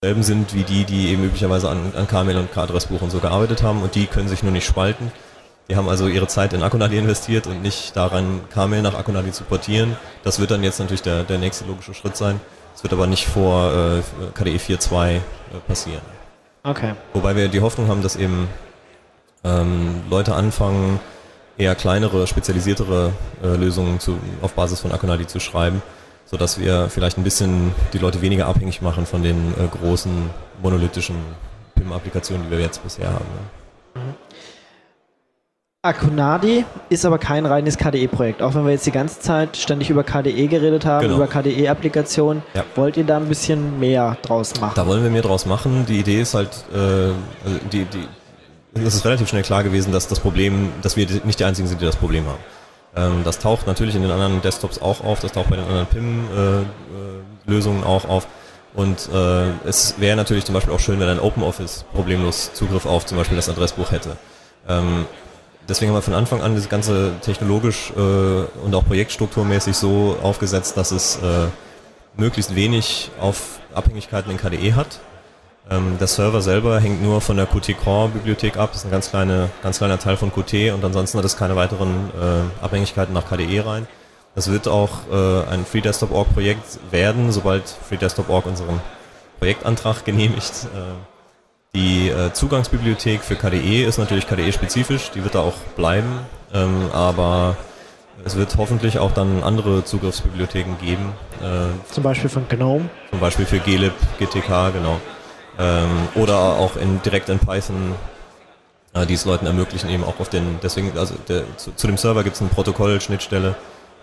dieselben sind wie die eben üblicherweise an KML und K-Adressbuch und so gearbeitet haben und die können sich nur nicht spalten. Die haben also ihre Zeit in Akonadi investiert und nicht daran, KML nach Akonadi zu portieren. Das wird dann jetzt natürlich der nächste logische Schritt sein. Das wird aber nicht vor KDE 4.2 passieren. Okay. Wobei wir die Hoffnung haben, dass eben Leute anfangen, eher kleinere, spezialisiertere Lösungen auf Basis von Akonadi zu schreiben, sodass wir vielleicht ein bisschen die Leute weniger abhängig machen von den großen monolithischen PIM-Applikationen, die wir jetzt bisher haben. Mhm. Akonadi ist aber kein reines KDE-Projekt. Auch wenn wir jetzt die ganze Zeit ständig über KDE geredet haben, genau, über KDE-Applikationen, ja, wollt ihr da ein bisschen mehr draus machen? Da wollen wir mehr draus machen. Die Idee ist halt, es ist relativ schnell klar gewesen, dass dass wir nicht die Einzigen sind, die das Problem haben. Das taucht natürlich in den anderen Desktops auch auf, das taucht bei den anderen PIM-Lösungen auch auf. Und es wäre natürlich zum Beispiel auch schön, wenn ein OpenOffice problemlos Zugriff auf zum Beispiel das Adressbuch hätte. Deswegen haben wir von Anfang an das Ganze technologisch und auch projektstrukturmäßig so aufgesetzt, dass es möglichst wenig auf Abhängigkeiten in KDE hat. Der Server selber hängt nur von der Qt-Core-Bibliothek ab, das ist ein ganz kleiner Teil von Qt und ansonsten hat es keine weiteren Abhängigkeiten nach KDE rein. Das wird auch ein FreeDesktop.org-Projekt werden, sobald FreeDesktop.org unseren Projektantrag genehmigt. Die Zugangsbibliothek für KDE ist natürlich KDE-spezifisch, die wird da auch bleiben, aber es wird hoffentlich auch dann andere Zugriffsbibliotheken geben. Zum Beispiel von GNOME? Zum Beispiel für glib, GTK, genau. Oder auch direkt in Python, die es Leuten ermöglichen, eben auch deswegen, also zu dem Server gibt es eine Protokoll-Schnittstelle,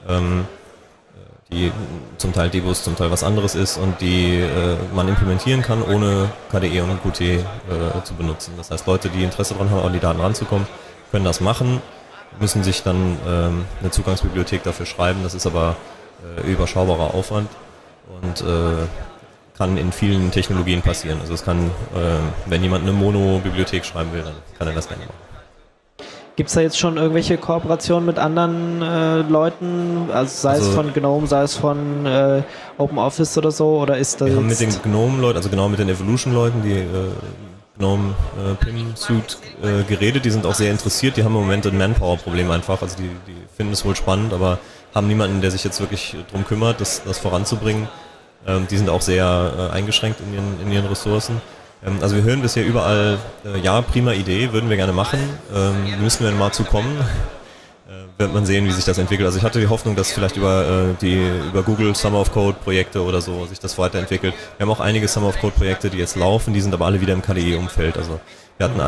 die zum Teil Debus, zum Teil was anderes ist und die man implementieren kann, ohne KDE und Qt zu benutzen. Das heißt, Leute, die Interesse daran haben, an die Daten ranzukommen, können das machen, müssen sich dann eine Zugangsbibliothek dafür schreiben. Das ist aber überschaubarer Aufwand und kann in vielen Technologien passieren. Also es kann, wenn jemand eine Mono-Bibliothek schreiben will, dann kann er das gerne machen. Gibt es da jetzt schon irgendwelche Kooperationen mit anderen Leuten, also sei es von GNOME, sei es von OpenOffice oder so, oder ist das? Wir haben mit den GNOME-Leuten, also genau mit den Evolution-Leuten, die GNOME PIM-Suite geredet, die sind auch sehr interessiert, die haben im Moment ein Manpower-Problem einfach, also die finden es wohl spannend, aber haben niemanden, der sich jetzt wirklich drum kümmert, das voranzubringen. Die sind auch sehr eingeschränkt in ihren Ressourcen. Also wir hören bisher überall, ja, prima Idee, würden wir gerne machen, müssen wir mal zukommen, wird man sehen, wie sich das entwickelt. Also ich hatte die Hoffnung, dass vielleicht über Google Summer of Code Projekte oder so sich das weiterentwickelt. Wir haben auch einige Summer of Code Projekte, die jetzt laufen, die sind aber alle wieder im KDE-Umfeld. Also wir hatten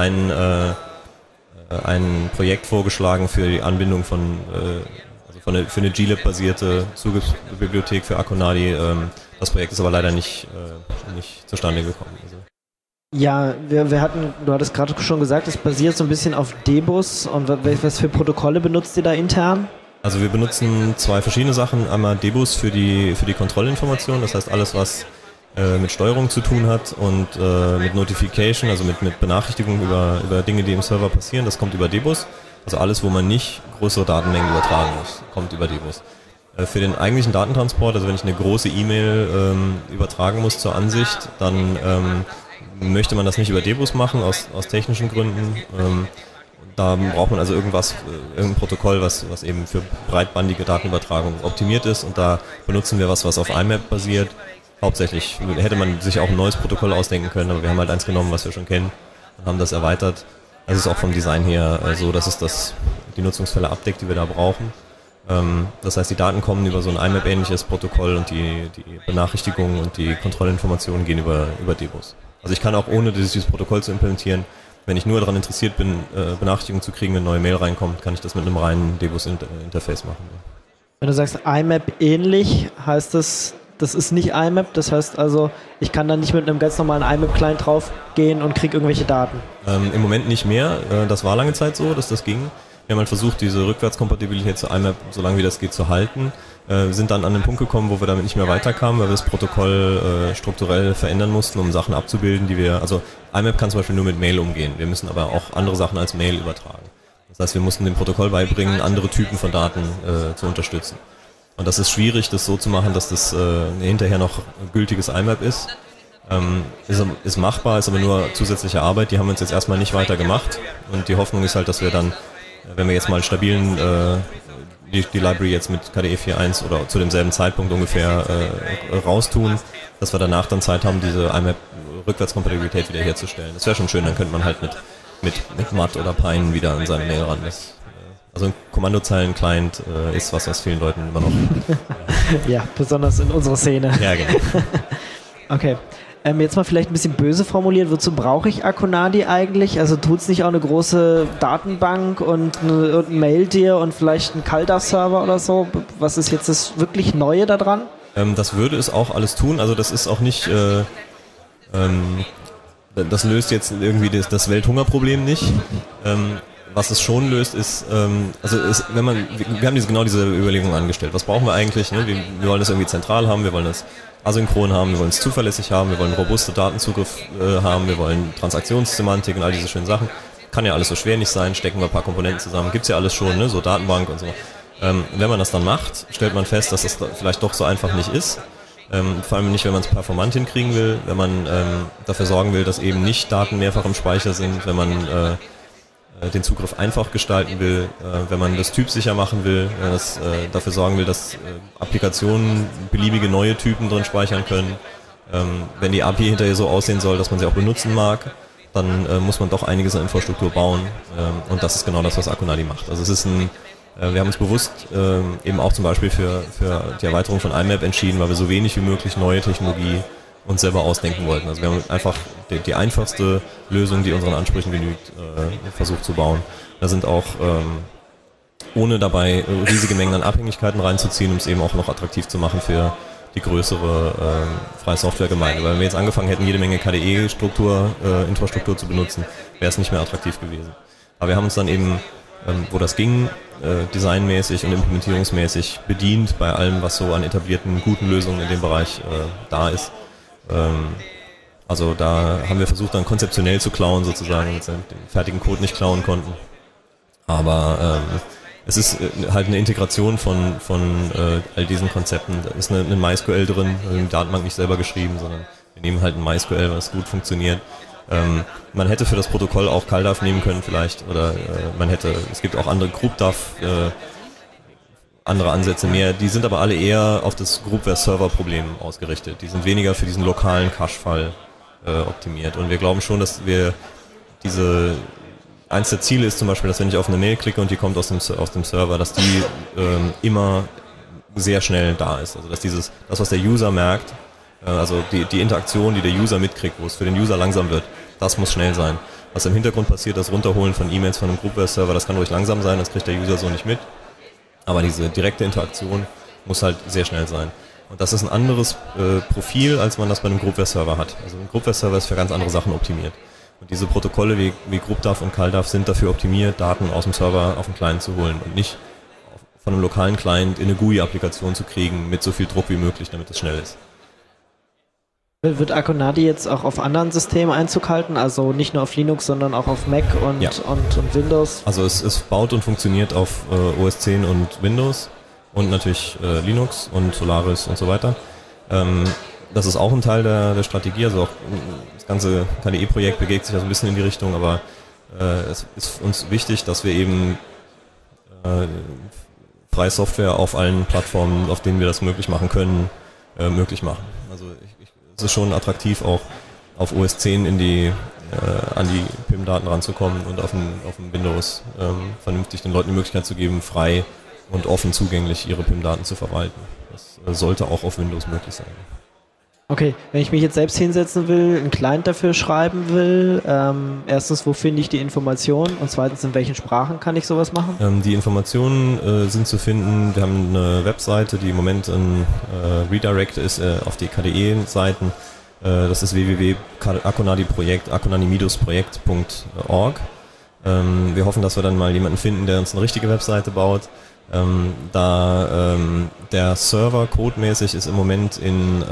ein Projekt vorgeschlagen für die Anbindung für eine glib-basierte Zugriffsbibliothek für Akonadi. Das Projekt ist aber leider nicht zustande gekommen. Also. Ja, du hattest gerade schon gesagt, es basiert so ein bisschen auf Debus. Und was für Protokolle benutzt ihr da intern? Also wir benutzen zwei verschiedene Sachen. Einmal Debus für die Kontrollinformation, das heißt alles, was mit Steuerung zu tun hat und mit Notification, also mit Benachrichtigungen über Dinge, die im Server passieren, das kommt über Debus. Also alles, wo man nicht größere Datenmengen übertragen muss, kommt über Debus. Für den eigentlichen Datentransport, also wenn ich eine große E-Mail übertragen muss zur Ansicht, dann möchte man das nicht über Debus machen, aus technischen Gründen. Da braucht man also irgendein Protokoll, was eben für breitbandige Datenübertragung optimiert ist und da benutzen wir was auf IMAP basiert. Hauptsächlich hätte man sich auch ein neues Protokoll ausdenken können, aber wir haben halt eins genommen, was wir schon kennen und haben das erweitert. Es ist auch vom Design her so, dass es die Nutzungsfälle abdeckt, die wir da brauchen. Das heißt, die Daten kommen über so ein IMAP-ähnliches Protokoll und die Benachrichtigungen und die Kontrollinformationen gehen über Debus. Also ich kann auch ohne dieses Protokoll zu implementieren, wenn ich nur daran interessiert bin, Benachrichtigungen zu kriegen, wenn eine neue Mail reinkommt, kann ich das mit einem reinen Debus-Interface machen. Wenn du sagst IMAP ähnlich, heißt das ist nicht IMAP, das heißt also, ich kann dann nicht mit einem ganz normalen IMAP-Client draufgehen und kriege irgendwelche Daten? Im Moment nicht mehr, das war lange Zeit so, dass das ging. Wir haben halt versucht, diese Rückwärtskompatibilität zu IMAP so lange wie das geht zu halten. Wir sind dann an den Punkt gekommen, wo wir damit nicht mehr weiterkamen, weil wir das Protokoll strukturell verändern mussten, um Sachen abzubilden, also IMAP kann zum Beispiel nur mit Mail umgehen. Wir müssen aber auch andere Sachen als Mail übertragen. Das heißt, wir mussten dem Protokoll beibringen, andere Typen von Daten zu unterstützen. Und das ist schwierig, das so zu machen, dass das hinterher noch gültiges IMAP ist. Ist machbar, ist aber nur zusätzliche Arbeit, die haben wir uns jetzt erstmal nicht weiter gemacht und die Hoffnung ist halt, dass wir dann, wenn wir jetzt mal einen stabilen, die Library jetzt mit KDE 4.1 oder zu demselben Zeitpunkt ungefähr raustun, dass wir danach dann Zeit haben, diese IMAP-Rückwärtskompatibilität wieder herzustellen. Das wäre schon schön, dann könnte man halt mit Mud oder Pine wieder an seine Mail ran. Also ein Kommandozeilen-Client ist was vielen Leuten immer noch... Ja, besonders in unserer Szene. Ja, genau. Okay. Jetzt mal vielleicht ein bisschen böse formuliert, wozu brauche ich Akonadi eigentlich? Also tut es nicht auch eine große Datenbank und ein Maildir und vielleicht ein CalDAV-Server oder so? Was ist jetzt das wirklich Neue daran? Das würde es auch alles tun, also das ist auch nicht... das löst jetzt irgendwie das Welthungerproblem nicht. Was es schon löst, ist, wir haben genau diese Überlegung angestellt. Was brauchen wir eigentlich? Ne? Wir wollen das irgendwie zentral haben, wir wollen das asynchron haben, wir wollen es zuverlässig haben, wir wollen robuste Datenzugriff haben, wir wollen Transaktionssemantik und all diese schönen Sachen. Kann ja alles so schwer nicht sein, stecken wir ein paar Komponenten zusammen, gibt's ja alles schon, ne? So Datenbank und so. Wenn man das dann macht, stellt man fest, dass das vielleicht doch so einfach nicht ist. Vor allem nicht, wenn man es performant hinkriegen will, wenn man dafür sorgen will, dass eben nicht Daten mehrfach im Speicher sind, wenn man den Zugriff einfach gestalten will, wenn man das typsicher machen will, wenn man dafür sorgen will, dass Applikationen beliebige neue Typen drin speichern können. Wenn die API hinterher so aussehen soll, dass man sie auch benutzen mag, dann muss man doch einiges an Infrastruktur bauen und das ist genau das, was Akonadi macht. Also es ist wir haben uns bewusst eben auch zum Beispiel für die Erweiterung von IMAP entschieden, weil wir so wenig wie möglich neue Technologie uns selber ausdenken wollten. Also wir haben einfach die einfachste Lösung, die unseren Ansprüchen genügt, versucht zu bauen. Da sind auch, ohne dabei riesige Mengen an Abhängigkeiten reinzuziehen, um es eben auch noch attraktiv zu machen für die größere freie Softwaregemeinde. Weil wenn wir jetzt angefangen hätten, jede Menge KDE-Infrastruktur zu benutzen, wäre es nicht mehr attraktiv gewesen. Aber wir haben uns dann eben, wo das ging, designmäßig und implementierungsmäßig bedient bei allem, was so an etablierten, guten Lösungen in dem Bereich da ist. Also da haben wir versucht, dann konzeptionell zu klauen sozusagen, damit wir den fertigen Code nicht klauen konnten. Aber es ist halt eine Integration von all diesen Konzepten. Da ist eine MySQL drin, wir haben die Datenbank nicht selber geschrieben, sondern wir nehmen halt ein MySQL, was gut funktioniert. Man hätte für das Protokoll auch CalDAV nehmen können vielleicht, oder es gibt auch andere GroupDAV, andere Ansätze mehr, die sind aber alle eher auf das Groupware-Server-Problem ausgerichtet. Die sind weniger für diesen lokalen Cache-Fall optimiert. Und wir glauben schon, dass wir eins der Ziele ist zum Beispiel, dass wenn ich auf eine Mail klicke und die kommt aus dem Server, dass die immer sehr schnell da ist. Also dass das, was der User merkt, also die Interaktion, die der User mitkriegt, wo es für den User langsam wird, das muss schnell sein. Was im Hintergrund passiert, das Runterholen von E-Mails von einem Groupware-Server, das kann ruhig langsam sein, das kriegt der User so nicht mit. Aber diese direkte Interaktion muss halt sehr schnell sein. Und das ist ein anderes Profil, als man das bei einem Groupware-Server hat. Also ein Groupware-Server ist für ganz andere Sachen optimiert. Und diese Protokolle wie GroupDAV und CalDAV sind dafür optimiert, Daten aus dem Server auf den Client zu holen und nicht von einem lokalen Client in eine GUI-Applikation zu kriegen mit so viel Druck wie möglich, damit es schnell ist. Wird Akonadi jetzt auch auf anderen Systemen Einzug halten? Also nicht nur auf Linux, sondern auch auf Mac und Windows? Also es baut und funktioniert auf OS 10 und Windows und natürlich Linux und Solaris und so weiter. Das ist auch ein Teil der Strategie, also auch das ganze KDE-Projekt bewegt sich ja so ein bisschen in die Richtung, aber es ist uns wichtig, dass wir eben freie Software auf allen Plattformen, auf denen wir das möglich machen können, möglich machen. Also es ist schon attraktiv, auch auf OS 10 an die PIM-Daten ranzukommen und auf dem Windows vernünftig den Leuten die Möglichkeit zu geben, frei und offen zugänglich ihre PIM-Daten zu verwalten. Das sollte auch auf Windows möglich sein. Okay, wenn ich mich jetzt selbst hinsetzen will, einen Client dafür schreiben will, erstens, wo finde ich die Informationen und zweitens, in welchen Sprachen kann ich sowas machen? Die Informationen sind zu finden, wir haben eine Webseite, die im Moment ein Redirect ist auf die KDE-Seiten. Das ist www.akonadi-projekt.org. Wir hoffen, dass wir dann mal jemanden finden, der uns eine richtige Webseite baut. Der Server codemäßig ist im Moment im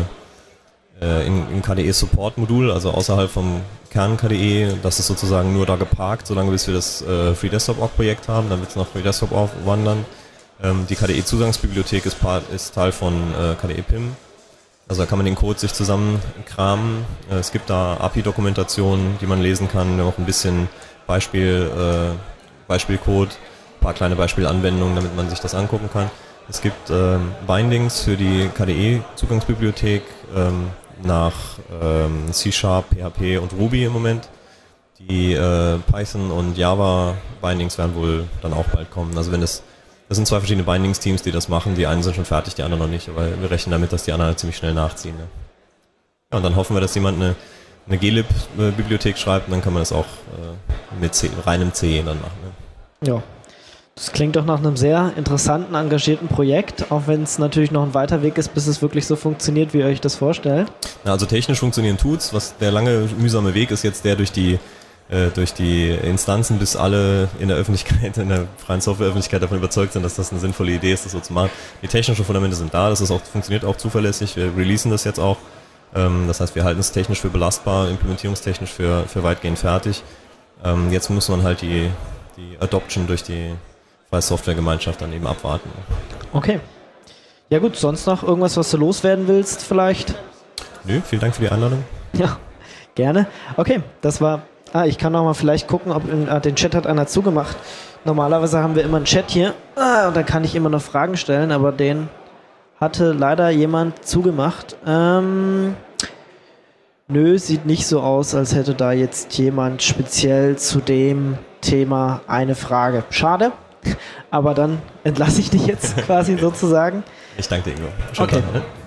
KDE-Support-Modul, also außerhalb vom Kern KDE. Das ist sozusagen nur da geparkt, solange bis wir das FreeDesktop-Org-Projekt haben. Dann wird es nach FreeDesktop wandern. Die KDE-Zugangsbibliothek ist Teil von KDE PIM. Also da kann man den Code sich zusammenkramen. Es gibt da API-Dokumentationen, die man lesen kann, auch ein bisschen Beispielcode, ein paar kleine Beispielanwendungen, damit man sich das angucken kann. Es gibt Bindings für die KDE-Zugangsbibliothek nach C#, PHP und Ruby im Moment. Die Python und Java Bindings werden wohl dann auch bald kommen. Also das sind zwei verschiedene Bindings-Teams, die das machen. Die einen sind schon fertig, die anderen noch nicht. Aber wir rechnen damit, dass die anderen ziemlich schnell nachziehen. Ne? Ja, und dann hoffen wir, dass jemand eine glib-Bibliothek schreibt und dann kann man das auch mit reinem C dann machen. Ne? Ja, das klingt doch nach einem sehr interessanten, engagierten Projekt, auch wenn es natürlich noch ein weiter Weg ist, bis es wirklich so funktioniert, wie ihr euch das vorstellt. Na, also technisch funktionieren tut's. Was der lange, mühsame Weg ist jetzt der durch die Instanzen, bis alle in der Öffentlichkeit, in der freien Software-Öffentlichkeit davon überzeugt sind, dass das eine sinnvolle Idee ist, das so zu machen. Die technischen Fundamente sind da, funktioniert auch zuverlässig, wir releasen das jetzt auch. Das heißt, wir halten es technisch für belastbar, implementierungstechnisch für weitgehend fertig. Jetzt muss man halt die Adoption durch die freie Software-Gemeinschaft dann eben abwarten. Okay. Ja gut, sonst noch irgendwas, was du loswerden willst vielleicht? Nö, vielen Dank für die Einladung. Ja, gerne. Okay, das war... ich kann noch mal vielleicht gucken, ob den Chat hat einer zugemacht. Normalerweise haben wir immer einen Chat hier. Und dann kann ich immer noch Fragen stellen, aber den hatte leider jemand zugemacht. Nö, sieht nicht so aus, als hätte da jetzt jemand speziell zu dem Thema eine Frage. Schade, aber dann entlasse ich dich jetzt quasi sozusagen. Ich danke dir, Ingo. Schönen Tag, ne?